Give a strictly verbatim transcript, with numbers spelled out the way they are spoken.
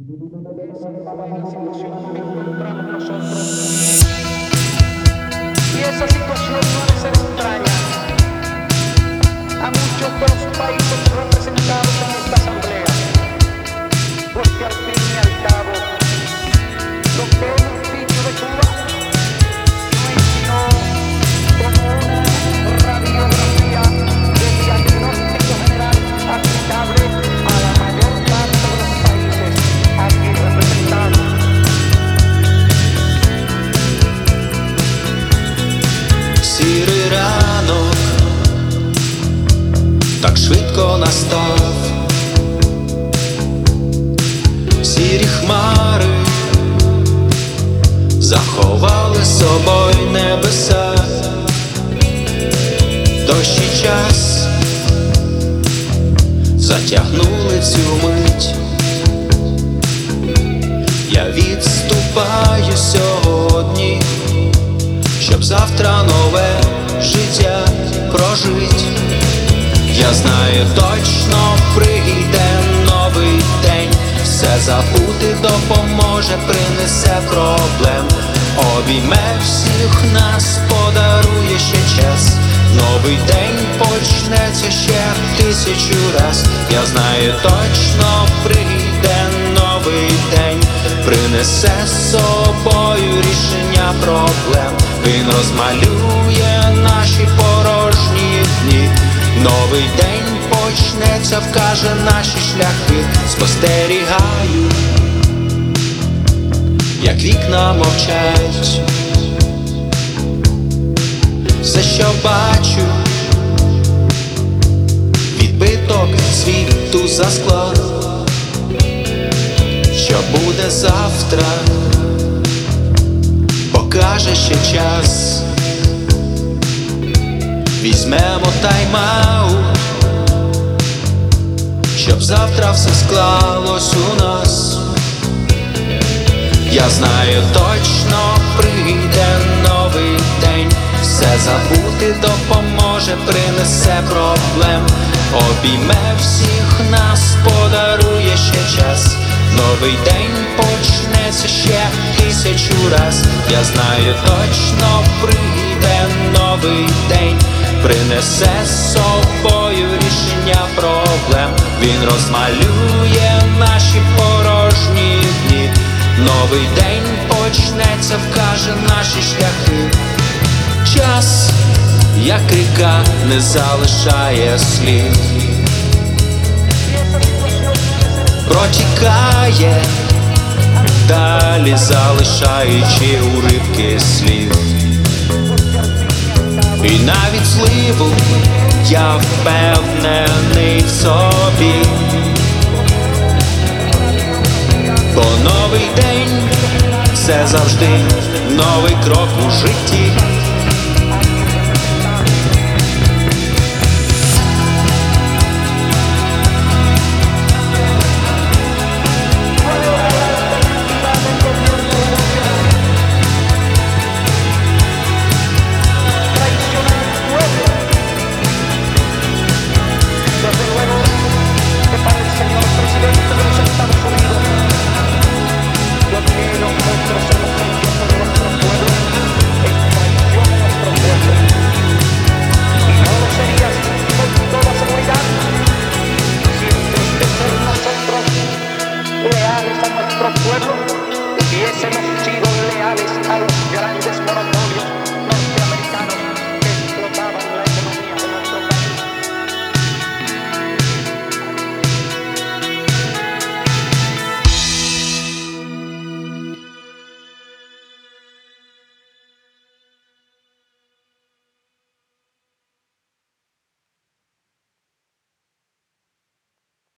Y esa situación no debe ser extraña a muchos de los países representados en esta asamblea, porque al fin y al cabo, lo que hemos dicho de Cuba no es sino como una radiografía del diagnóstico general aplicable a la mayor parte de los países aquí representados. Сірий ранок так швидко настав, сірі хмари заховали собою небеса, дощ і час затягнули цю мить. Я відступаю сьогодні, щоб завтра нове життя прожить. Я знаю точно, прийде новий день, все забути допоможе, принесе проблем, обійме всіх нас, подарує ще час. Новий день почнеться ще тисячу раз. Я знаю точно, прийде новий день, принесе з собою рішення проблем. Він розмалює наші порожні дні. Новий день почнеться, вкаже наші шляхи. Спостерігаю, як вікна мовчать. Все, що бачу, відбиток світу за склад. Що буде завтра, покаже ще час. Візьмемо тайм-аут, щоб завтра все склалось у нас. Я знаю точно, прийде новий день, все забути допоможе, принесе проблем, обійме всіх нас, подарує ще час. Новий день почнеться ще тисячу раз. Я знаю точно, прийде новий день, принесе з собою рішення проблем. Він розмалює наші порожні дні. Новий день почнеться, вкаже наші шляхи. Час, як ріка, не залишає слід, протікає далі, залишаючи уривки слів. І навіть зливу я впевнений в собі, бо новий день – це завжди новий крок у житті. Leales a nuestro pueblo, hubiésemos sido leales a los grandes monopolios